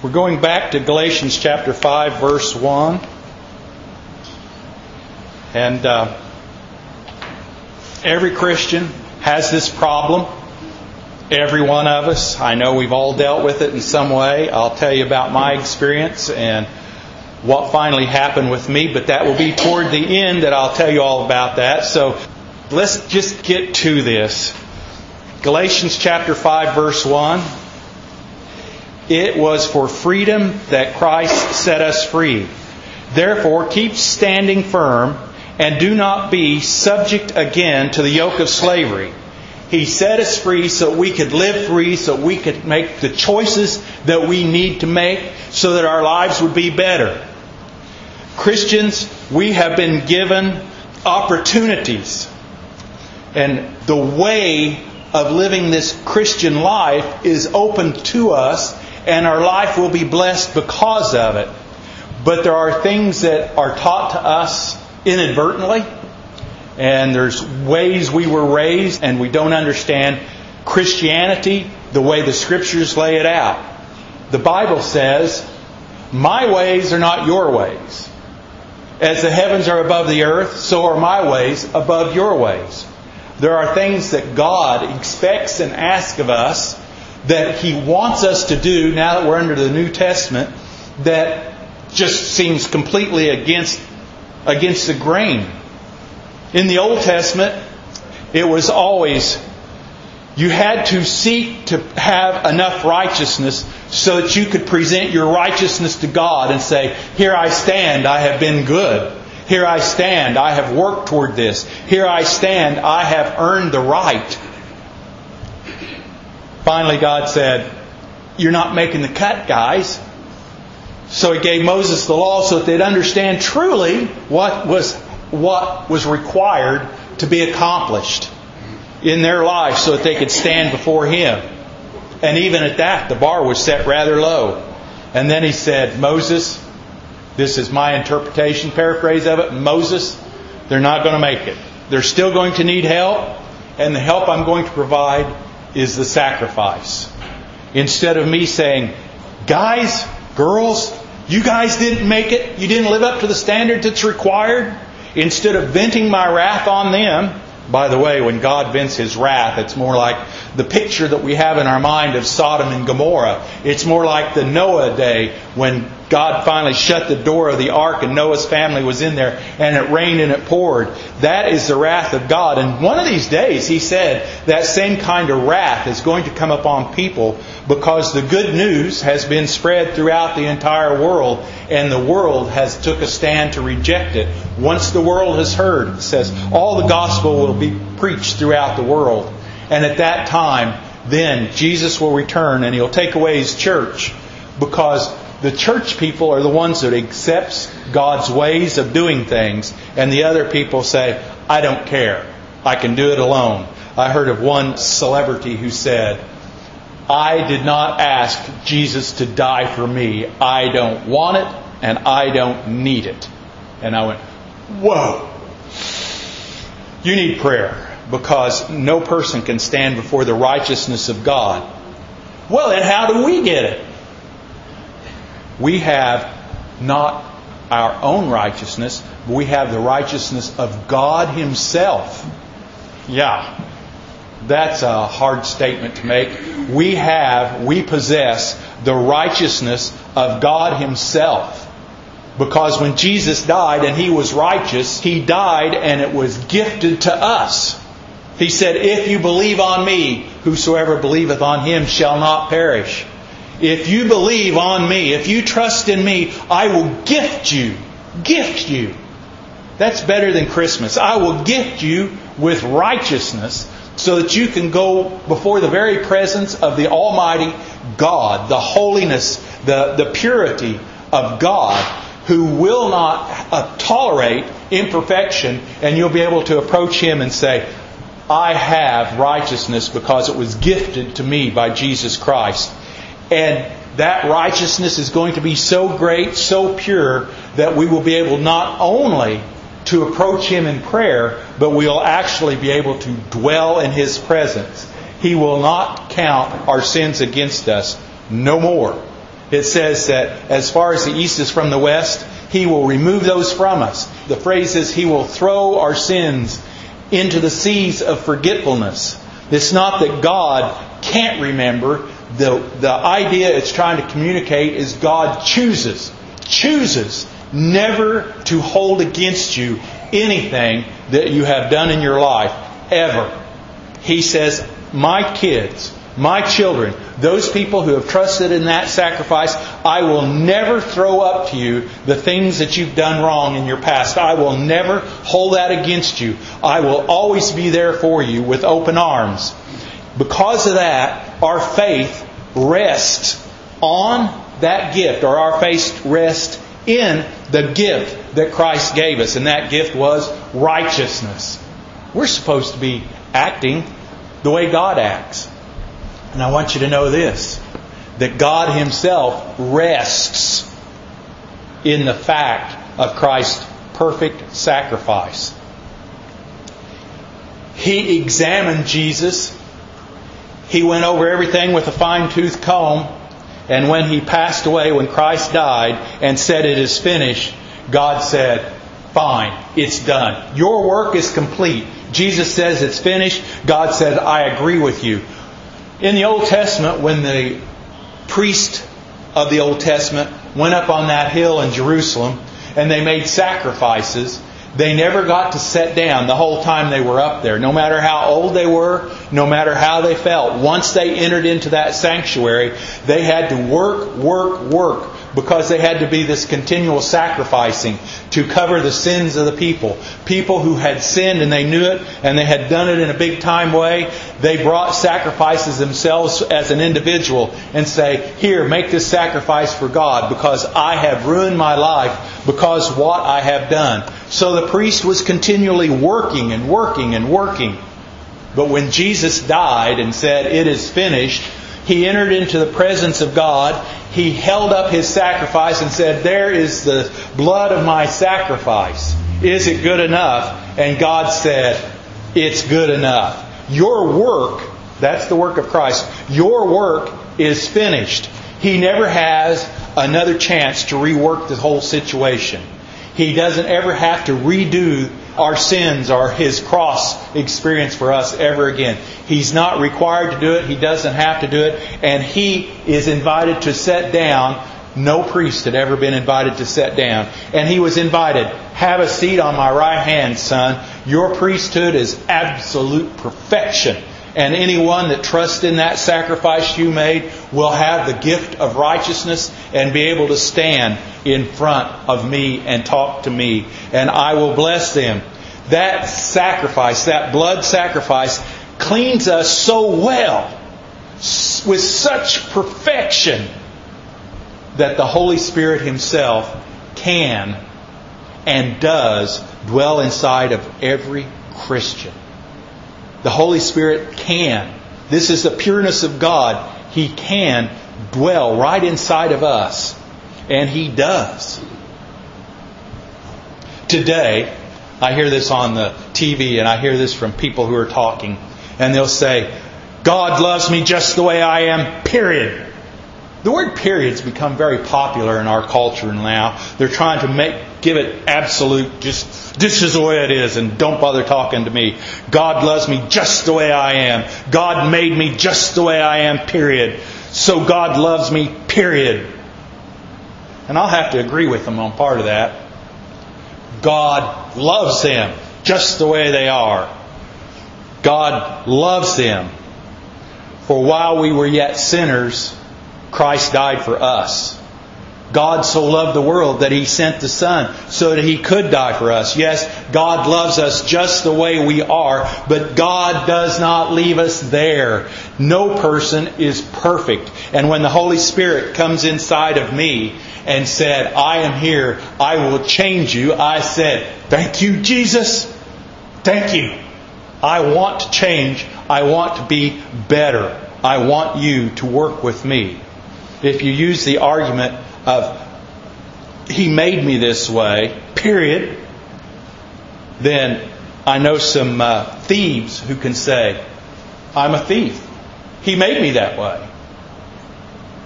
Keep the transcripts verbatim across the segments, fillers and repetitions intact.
We're going back to Galatians chapter five, verse one. And uh, every Christian has this problem. Every one of us. I know we've all dealt with it in some way. I'll tell you about my experience and what finally happened with me, but that will be toward the end that I'll tell you all about that. So let's just get to this. Galatians chapter five, verse one. It was for freedom that Christ set us free. Therefore, keep standing firm and do not be subject again to the yoke of slavery. He set us free so we could live free, so we could make the choices that we need to make so that our lives would be better. Christians, we have been given opportunities. And the way of living this Christian life is open to us, and our life will be blessed because of it. But there are things that are taught to us inadvertently, and there's ways we were raised and we don't understand Christianity the way the Scriptures lay it out. The Bible says, "My ways are not your ways. As the heavens are above the earth, so are my ways above your ways." There are things that God expects and asks of us that He wants us to do now that we're under the New Testament that just seems completely against against the grain. In the Old Testament, it was always you had to seek to have enough righteousness so that you could present your righteousness to God and say, "Here I stand, I have been good. Here I stand, I have worked toward this. Here I stand, I have earned the right." Finally, God said, "You're not making the cut, guys." So He gave Moses the law so that they'd understand truly what was what was required to be accomplished in their life so that they could stand before Him. And even at that, the bar was set rather low. And then He said, "Moses," this is my interpretation, paraphrase of it, "Moses, they're not going to make it. They're still going to need help, and the help I'm going to provide is the sacrifice." Instead of me saying, "Guys, girls, you guys didn't make it. You didn't live up to the standard that's required." Instead of venting my wrath on them, by the way, when God vents His wrath, it's more like the picture that we have in our mind of Sodom and Gomorrah. It's more like the Noah day when God finally shut the door of the ark and Noah's family was in there and it rained and it poured. That is the wrath of God. And one of these days, He said, that same kind of wrath is going to come upon people because the good news has been spread throughout the entire world and the world has took a stand to reject it. Once the world has heard, it says, all the gospel will be preached throughout the world. And at that time, then Jesus will return and He'll take away His church, because the church people are the ones that accepts God's ways of doing things, and the other people say, "I don't care. I can do it alone." I heard of one celebrity who said, "I did not ask Jesus to die for me. I don't want it, and I don't need it." And I went, whoa. You need prayer, because no person can stand before the righteousness of God. Well, then how do we get it? We have not our own righteousness, but we have the righteousness of God Himself. Yeah, that's a hard statement to make. We have, we possess the righteousness of God Himself. Because when Jesus died and He was righteous, He died and it was gifted to us. He said, "If you believe on me, whosoever believeth on Him shall not perish." If you believe on me, if you trust in me, I will gift you. Gift you. That's better than Christmas. I will gift you with righteousness so that you can go before the very presence of the Almighty God, the holiness, the, the purity of God, who will not uh, tolerate imperfection, and you'll be able to approach Him and say, "I have righteousness because it was gifted to me by Jesus Christ." And that righteousness is going to be so great, so pure, that we will be able not only to approach Him in prayer, but we will actually be able to dwell in His presence. He will not count our sins against us no more. It says that as far as the east is from the west, He will remove those from us. The phrase is He will throw our sins into the seas of forgetfulness. It's not that God can't remember. The, the idea it's trying to communicate is God chooses, chooses never to hold against you anything that you have done in your life, ever. He says, my kids, my children, those people who have trusted in that sacrifice, I will never throw up to you the things that you've done wrong in your past. I will never hold that against you. I will always be there for you with open arms. Because of that, our faith rests on that gift, or our faith rests in the gift that Christ gave us. And that gift was righteousness. We're supposed to be acting the way God acts. And I want you to know this, that God Himself rests in the fact of Christ's perfect sacrifice. He examined Jesus. He went over everything with a fine-tooth comb. And when He passed away, when Christ died and said it is finished, God said, fine, it's done. Your work is complete. Jesus says it's finished. God said, I agree with you. In the Old Testament, when the priest of the Old Testament went up on that hill in Jerusalem and they made sacrifices, they never got to sit down the whole time they were up there. No matter how old they were, no matter how they felt. Once they entered into that sanctuary, they had to work, work, work. Because they had to be this continual sacrificing to cover the sins of the people. People who had sinned and they knew it and they had done it in a big time way. They brought sacrifices themselves as an individual and say, here, make this sacrifice for God because I have ruined my life because of what I have done. So the priest was continually working and working and working. But when Jesus died and said, it is finished, He entered into the presence of God. He held up His sacrifice and said, there is the blood of my sacrifice. Is it good enough? And God said, it's good enough. Your work, that's the work of Christ, your work is finished. He never has another chance to rework the whole situation. He doesn't ever have to redo our sins or His cross experience for us ever again. He's not required to do it. He doesn't have to do it. And He is invited to sit down. No priest had ever been invited to sit down. And He was invited, have a seat on my right hand, son. Your priesthood is absolute perfection. And anyone that trusts in that sacrifice you made will have the gift of righteousness and be able to stand in front of me and talk to me. And I will bless them. That sacrifice, that blood sacrifice, cleans us so well, with such perfection, that the Holy Spirit Himself can and does dwell inside of every Christian. The Holy Spirit can. This is the pureness of God. He can dwell right inside of us. And He does. Today, I hear this on the T V and I hear this from people who are talking. And they'll say, God loves me just the way I am, period. The word period's become very popular in our culture now. They're trying to make give it absolute, just this is the way it is and don't bother talking to me. God loves me just the way I am. God made me just the way I am, period. So God loves me, period. And I'll have to agree with them on part of that. God loves them just the way they are. God loves them. For while we were yet sinners, Christ died for us. God so loved the world that He sent the Son so that He could die for us. Yes, God loves us just the way we are, but God does not leave us there. No person is perfect. And when the Holy Spirit comes inside of me and said, I am here, I will change you, I said, thank you, Jesus. Thank you. I want to change. I want to be better. I want you to work with me. If you use the argument of He made me this way, period, then I know some uh, thieves who can say, I'm a thief. He made me that way.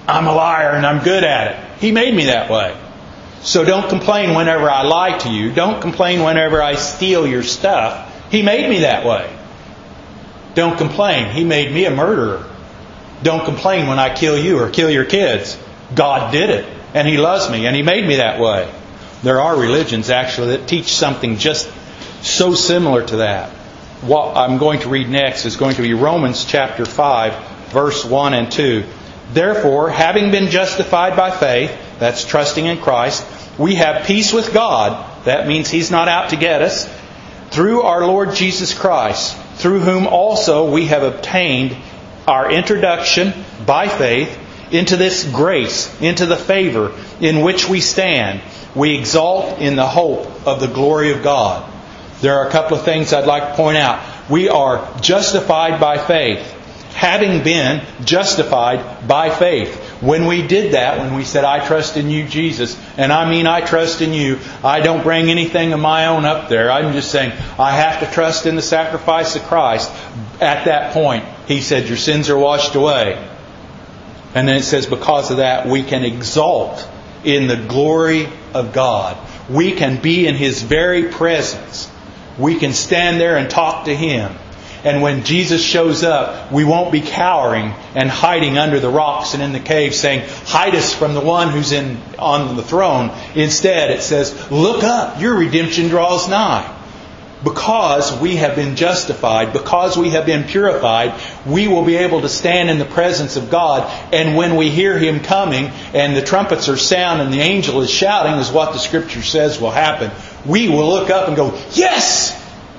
I'm a liar and I'm good at it. He made me that way. So don't complain whenever I lie to you. Don't complain whenever I steal your stuff. He made me that way. Don't complain. He made me a murderer. Don't complain when I kill you or kill your kids. God did it. And He loves me. And He made me that way. There are religions actually that teach something just so similar to that. What I'm going to read next is going to be Romans chapter five, verse one and two. Therefore, having been justified by faith, that's trusting in Christ, we have peace with God. That means He's not out to get us. Through our Lord Jesus Christ, through whom also we have obtained our introduction by faith into this grace, into the favor in which we stand. We exalt in the hope of the glory of God. There are a couple of things I'd like to point out. We are justified by faith. Having been justified by faith. When we did that, when we said, I trust in you, Jesus, and I mean I trust in you, I don't bring anything of my own up there. I'm just saying, I have to trust in the sacrifice of Christ. At that point, He said, your sins are washed away. And then it says, because of that, we can exalt in the glory of God. We can be in His very presence. We can stand there and talk to Him. And when Jesus shows up, we won't be cowering and hiding under the rocks and in the cave saying, hide us from the one who's in on the throne. Instead, it says, look up, your redemption draws nigh. Because we have been justified, because we have been purified, we will be able to stand in the presence of God. And when we hear Him coming and the trumpets are sound and the angel is shouting, is what the Scripture says will happen, we will look up and go, yes!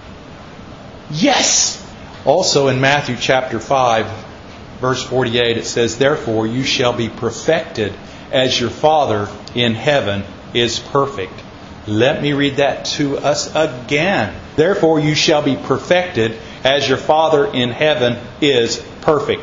Yes! Also in Matthew chapter five, verse forty-eight, it says, therefore you shall be perfected as your Father in heaven is perfect. Let me read that to us again. Therefore you shall be perfected as your Father in heaven is perfect.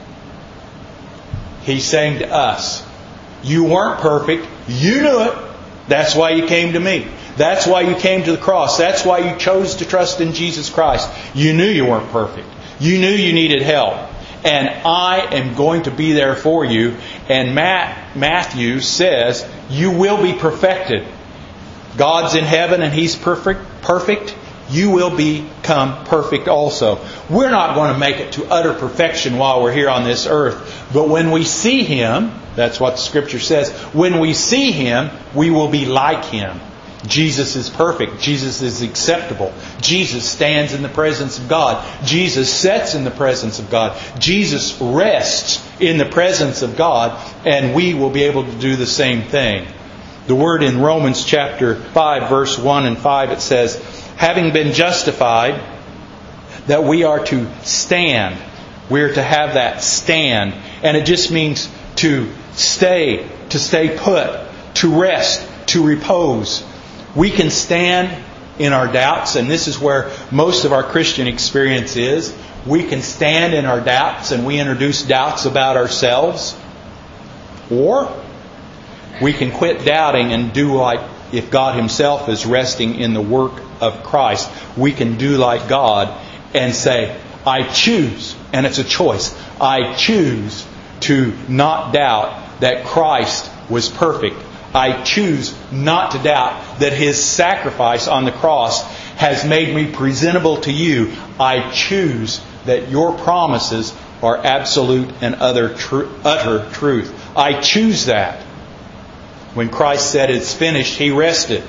He's saying to us, you weren't perfect. You knew it. That's why you came to me. That's why you came to the cross. That's why you chose to trust in Jesus Christ. You knew you weren't perfect. You knew you needed help. And I am going to be there for you. And Matt, Matthew says, you will be perfected. God's in heaven and He's perfect. Perfect. You will become perfect also. We're not going to make it to utter perfection while we're here on this earth. But when we see Him, that's what the Scripture says, when we see Him, we will be like Him. Jesus is perfect. Jesus is acceptable. Jesus stands in the presence of God. Jesus sits in the presence of God. Jesus rests in the presence of God. And we will be able to do the same thing. The word in Romans chapter five, verse one and five, it says, having been justified, that we are to stand. We are to have that stand. And it just means to stay, to stay put, to rest, to repose. We can stand in our doubts, and this is where most of our Christian experience is. We can stand in our doubts and we introduce doubts about ourselves. Or we can quit doubting and do like if God Himself is resting in the work of Christ. We can do like God and say, I choose, and it's a choice, I choose to not doubt that Christ was perfect. I choose not to doubt that His sacrifice on the cross has made me presentable to you. I choose that your promises are absolute and utter, tr- utter truth. I choose that. When Christ said it's finished, He rested.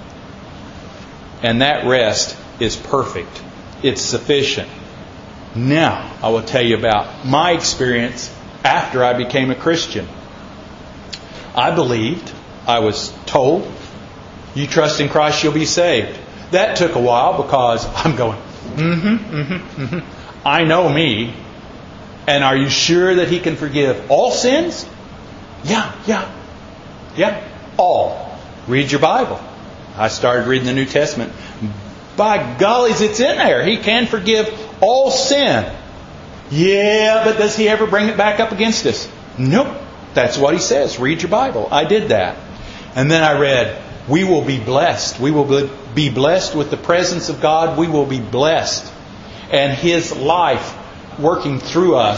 And that rest is perfect. It's sufficient. Now, I will tell you about my experience after I became a Christian. I believed, I was told, you trust in Christ, you'll be saved. That took a while because I'm going, mm-hmm, mm-hmm, mm-hmm. I know me. And are you sure that He can forgive all sins? Yeah, yeah, yeah, all. Read your Bible. I started reading the New Testament. By gollies, it's in there. He can forgive all sin. Yeah, but does He ever bring it back up against us? Nope. That's what He says. Read your Bible. I did that. And then I read, we will be blessed. We will be blessed with the presence of God. We will be blessed. And His life working through us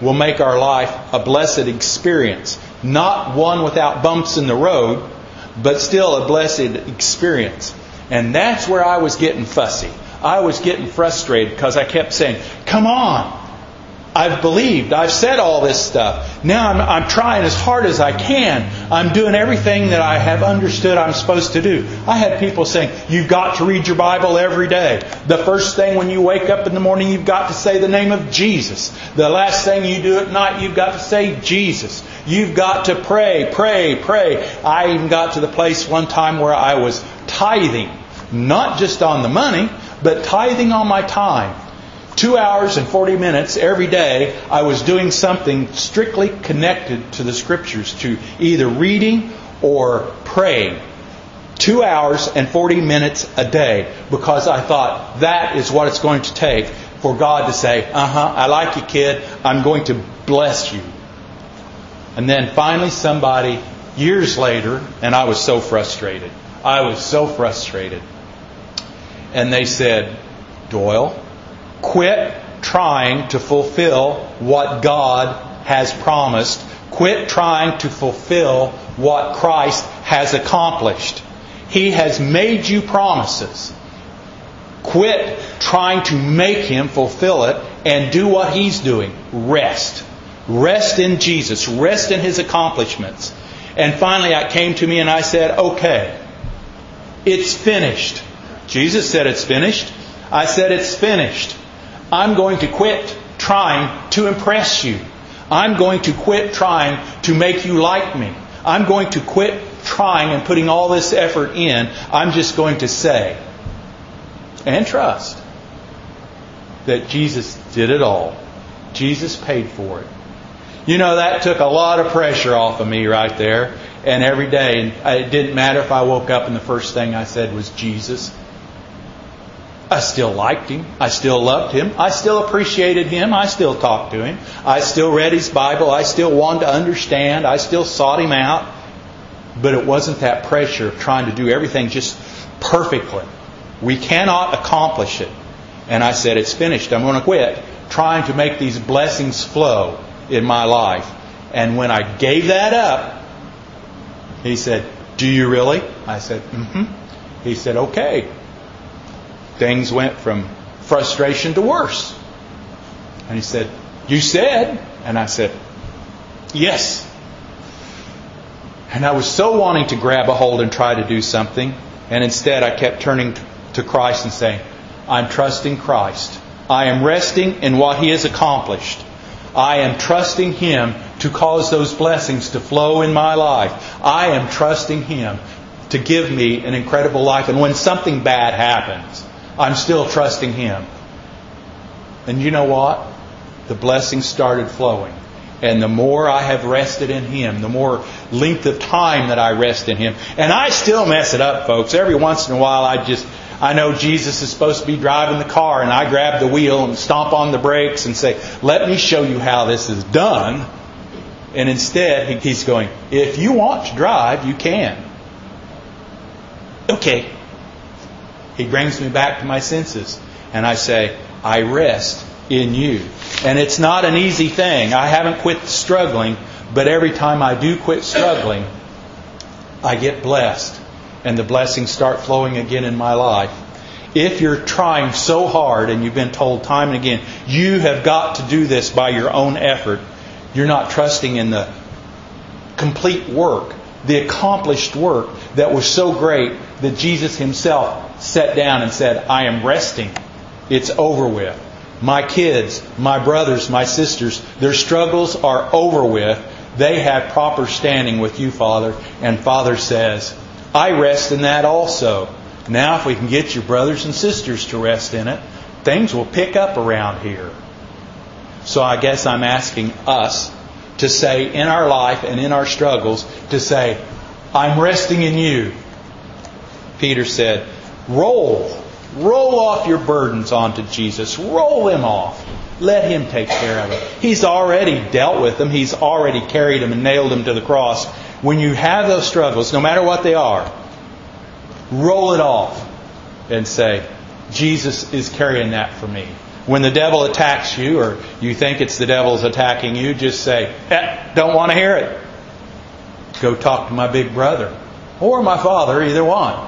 will make our life a blessed experience. Not one without bumps in the road, but still a blessed experience. And that's where I was getting fussy. I was getting frustrated because I kept saying, come on. I've believed. I've said all this stuff. Now I'm, I'm trying as hard as I can. I'm doing everything that I have understood I'm supposed to do. I had people saying, you've got to read your Bible every day. The first thing when you wake up in the morning, you've got to say the name of Jesus. The last thing you do at night, you've got to say Jesus. You've got to pray, pray, pray. I even got to the place one time where I was tithing. Not just on the money, but tithing on my time. Two hours and forty minutes every day, I was doing something strictly connected to the Scriptures, to either reading or praying. Two hours and forty minutes a day, because I thought that is what it's going to take for God to say, uh-huh, I like you, kid. I'm going to bless you. And then finally somebody, years later, and I was so frustrated. I was so frustrated. And they said, Doyle, quit trying to fulfill what God has promised. Quit trying to fulfill what Christ has accomplished. He has made you promises. Quit trying to make Him fulfill it and do what He's doing. Rest. Rest in Jesus. Rest in His accomplishments. And finally it came to me and I said, okay, it's finished. Jesus said it's finished. I said it's finished. I'm going to quit trying to impress you. I'm going to quit trying to make you like me. I'm going to quit trying and putting all this effort in. I'm just going to say and trust that Jesus did it all. Jesus paid for it. You know, that took a lot of pressure off of me right there. And every day, it didn't matter if I woke up and the first thing I said was Jesus. I still liked Him. I still loved Him. I still appreciated Him. I still talked to Him. I still read His Bible. I still wanted to understand. I still sought Him out. But it wasn't that pressure of trying to do everything just perfectly. We cannot accomplish it. And I said, it's finished. I'm going to quit trying to make these blessings flow in my life. And when I gave that up, He said, do you really? I said, mm-hmm. He said, okay. Things went from frustration to worse. And He said, you said? And I said, yes. And I was so wanting to grab a hold and try to do something. And instead I kept turning to Christ and saying, I'm trusting Christ. I am resting in what He has accomplished. I am trusting Him to cause those blessings to flow in my life. I am trusting Him to give me an incredible life. And when something bad happens, I'm still trusting Him. And you know what? The blessings started flowing. And the more I have rested in Him, the more length of time that I rest in Him. And I still mess it up, folks. Every once in a while I just, I know Jesus is supposed to be driving the car and I grab the wheel and stomp on the brakes and say, let me show you how this is done. And instead He's going, if you want to drive, you can. Okay. He brings me back to my senses. And I say, I rest in You. And it's not an easy thing. I haven't quit struggling. But every time I do quit struggling, I get blessed. And the blessings start flowing again in my life. If you're trying so hard and you've been told time and again, you have got to do this by your own effort, you're not trusting in the complete work, the accomplished work that was so great that Jesus Himself sat down and said, I am resting. It's over with. My kids, my brothers, my sisters, their struggles are over with. They have proper standing with You, Father. And Father says, I rest in that also. Now if we can get your brothers and sisters to rest in it, things will pick up around here. So I guess I'm asking us to say in our life and in our struggles, to say, I'm resting in You. Peter said, roll. Roll off your burdens onto Jesus. Roll them off. Let Him take care of it. He's already dealt with them. He's already carried them and nailed them to the cross. When you have those struggles, no matter what they are, roll it off and say, Jesus is carrying that for me. When the devil attacks you, or you think it's the devil's attacking you, just say, eh, don't want to hear it. Go talk to my big brother or my father, either one.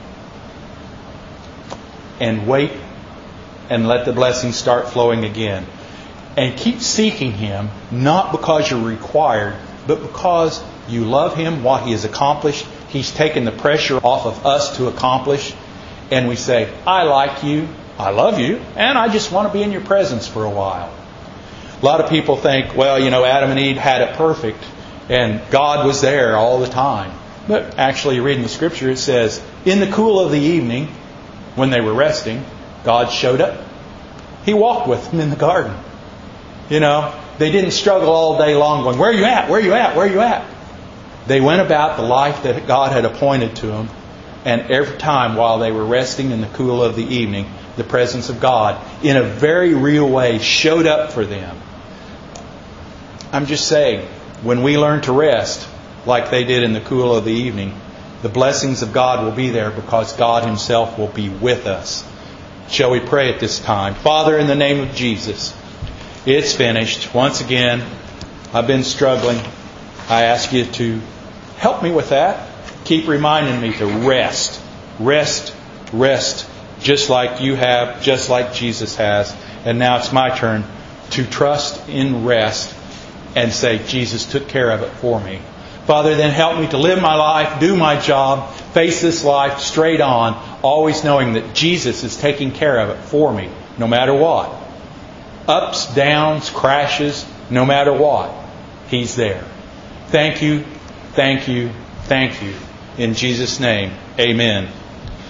And wait and let the blessings start flowing again. And keep seeking Him, not because you're required, but because you love Him, what He has accomplished. He's taken the pressure off of us to accomplish. And we say, I like you, I love you, and I just want to be in your presence for a while. A lot of people think, well, you know, Adam and Eve had it perfect, and God was there all the time. But actually, reading the Scripture, it says, in the cool of the evening, when they were resting, God showed up. He walked with them in the garden. You know, they didn't struggle all day long going, where are you at? Where are you at? Where are you at? They went about the life that God had appointed to them. And every time while they were resting in the cool of the evening, the presence of God, in a very real way, showed up for them. I'm just saying, when we learn to rest, like they did in the cool of the evening, the blessings of God will be there because God Himself will be with us. Shall we pray at this time? Father, in the name of Jesus, it's finished. Once again, I've been struggling. I ask You to help me with that. Keep reminding me to rest. Rest, rest, just like You have, just like Jesus has. And now it's my turn to trust in rest and say, Jesus took care of it for me. Father, then help me to live my life, do my job, face this life straight on, always knowing that Jesus is taking care of it for me, no matter what. Ups, downs, crashes, no matter what. He's there. Thank You, thank You, thank You. In Jesus' name, amen.